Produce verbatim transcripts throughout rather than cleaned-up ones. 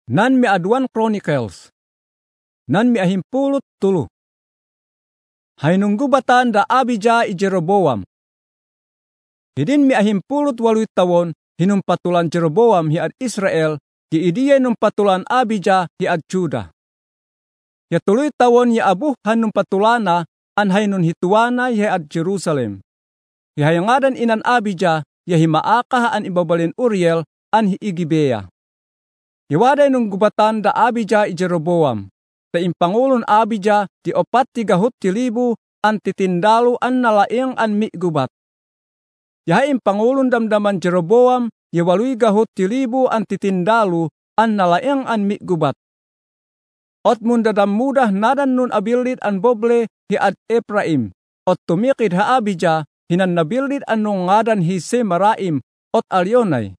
Nan miaduan Chronicles. Nan miahimpulot tulo. Hainunggubatan da Abijah i Jeroboam. Hidin miahimpulot waloy tawon hinumpatulan Jeroboam hiad Israel di idiya numpatulan Abijah hiad Juda. Ya tuloy tawon ya abuhan numpatulana an hainun hituana hiad Jerusalem. Hihayangadan inan Abijah ya himaakah an ibabalin Uriel an hiigibea. Iwaday nung gubatan da Abijah i Jeroboam, ta impangulon Abijah di opat tiga hut ti libu an titindalu an nalaing an mi gubat. Yahay impangulon damdaman Jeroboam, yawaluy gahut ti libu an titindalu an nalaing an mi gubat. Ot mundadam mudah nadan nun abilid an boble hiad Ephraim, ot tumikid ha Abijah hinan nabilid an nung ngadan hi Semaraim, ot Alionay.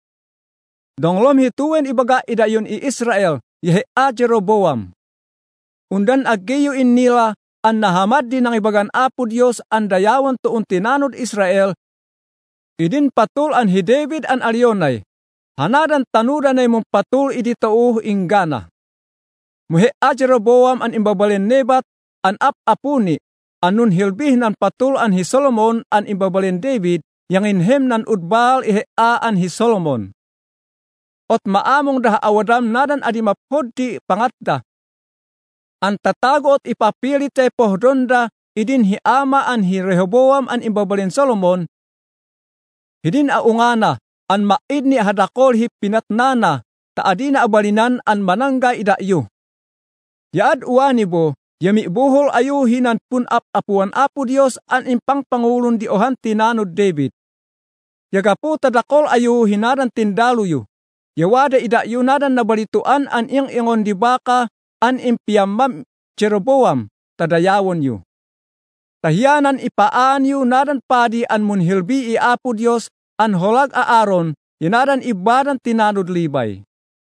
Donglom hituwen ibaga idayon i Israel, yahe a Jeroboam. Undan aggeyo in nila, an nahamad din ang ibagan apo Diyos an dayawan tuon tinanod Israel, idin patul an hi David an Alionay, hanadan tanudan ay mong patul idi tauh inggana. Muhe a Jeroboam an imbabalin Nebat, an ap-apuni, anun hilbih nan patul an hi Solomon an imbabalin David, yang inhem nan udbal ihe a an hi Solomon. Ot maamong dah awadam nadan adi mapodi pangatda. An tatago ot ipapili tay pohdonda idin hi ama an hi Rehoboam an imbabalin Solomon. Hidin aungana an maid ni hadakol hi pinatnana ta adina abalinan an manangga idayu. Yaad uani bo yami buhol ayu hinan pun ap apuan apu Dios an impang pangulon di ohan tinanod David. Yagapu tadakol ayu hinadan tindaluyu. Yawada ida yunadan na balituan an iyang ingon di baka an impiamam Jeroboam tadayawon yu. Tahiyanan ipaan yu nadan padi an munhilbi i apo Dios an holag aaron yanadan ibadan tinanod libay.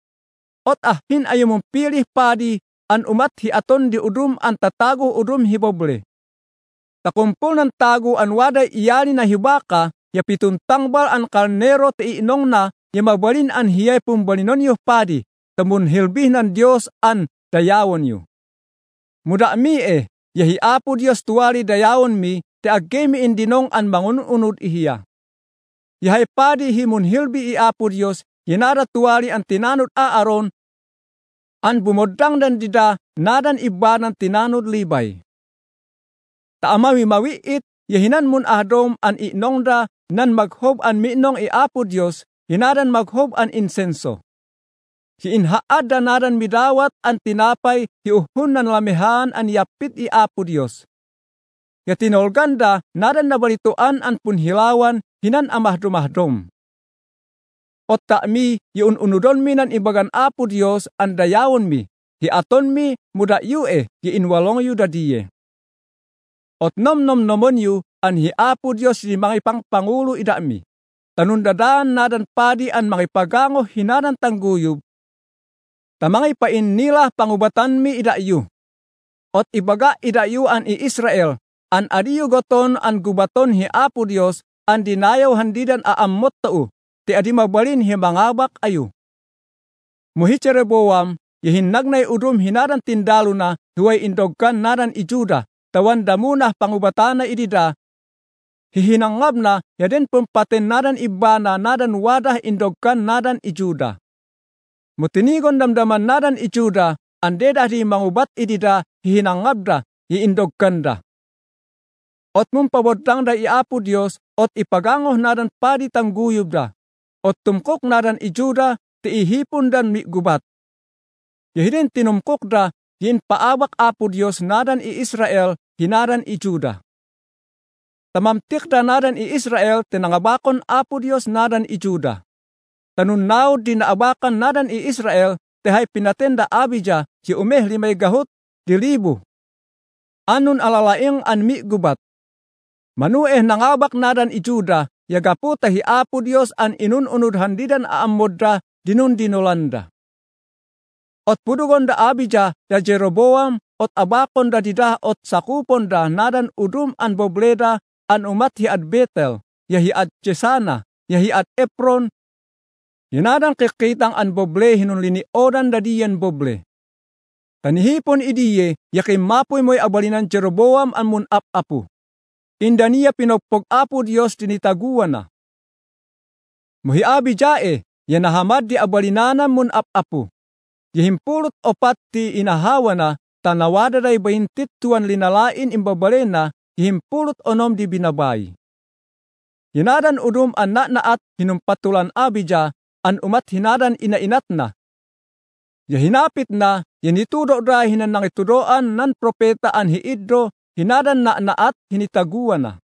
Ot ahin ayo mong pilih padi an umat hi aton di udum an tatago udum hiboble. Takumpul ng tago an waday iyali na hibaka ya pituntangbal an karnero ti inong na ya mabalin an hiyay pumbalinon yu padi, tamun hilbih ng Diyos an dayawon yu. Muda mi eh, yahi apo Diyos tuwali dayawon mi, te aggemi indinong an mangununod ihiya. Yahay padi himun hilbi i apo Diyos, yanara tuwali an tinanod aaron, an bumodang dan dida, nadan ibanan tinanod libay. Taamawi mawiit, yahinan mun adom an inongda, nan maghob an minong i apo Diyos, hinadan maghob an insenso. Hiinhaada nadan midawat an tinapay hiuhun nan lamihan an yapit i apo Diyos. Yatinolganda nadan nabalituan an punhilawan hinan amahdomahdom. Ot ta'mi yun-unudon mi nan ibagan apo Diyos an dayawon mi, hiaton mi muda yu eh, hiinwalong yu dadiye. Ot nom nom nomon yu an hi apo Diyos di mangipang pangulo ida mi. Tanundadaan nadan padi an makipagango hinadan tangguyub, tamangay pain nila pangubatan mi idayu. Ot ibaga idayu an i Israel, an adiyu goton an gubaton hi apo Diyos, an dinayaw handidan aamot tau, ti adi mabalin hi mangabak ayu. Muhi Jeroboam, yahinnagnay udum hinadan tindalo na, huway indogkan nadan i Juda, tawan damunah pangubatana idida, hihinangab na yaden pumpaten nadan ibana nadan wadah indogkan nadan i Juda. Mutinigon damdaman nadan i Juda, andedah di mangubat idida hihinangab da, hiindogkan da. Ot mumpabodang da i apo Diyos, ot ipagangoh nadan padi tangguyub da. Ot tumkok nadan i Juda, ti ihipon dan mi gubat. Yahidin tinumkok da, yin paabak apo Diyos nadan i Israel, hinadan i Juda. Tamamtik da nadan i Israel, tinangabakon apo Diyos nadan i Juda. Tanunaw di naabakan nadan i Israel, tehay pinatenda Abijah, si umeh limay gahut, di libo. Anun alalaing an mi gubat. Manueh nangabak nadan i Juda, yagapu tahi apo Diyos an inun-unud handidan aamodda, dinun dinolanda. Ot pudugon da Abijah, da Jeroboam, ot abakon da didah, ot sakupon da nadan udum an bobleda, an umat hiad Betel, yahi ad Cesana, yahi ad Epron, Yanadan kikitang an boble hinun liniodan dadiyan boble. Tanihipon idiye yakim mapoy mo'y abalinan Jeroboam an mun ap-apu. Inda niya pinagpog-apo Diyos tinitaguan na. Muhi Abijah yanahamad di abalinanan mun ap-apu. Yahimpulot opat ti inahawa na tanawada day bahintit tuan linalain imbabale na yahimpulot onom di binabay. Hinadan udum an naat hinumpatulan Abijah an umat hinadan inainat na. Yahinapit na yanitudo da hinan nangitudoan nan propeta an hiidro hinadan na naat hinitaguan na.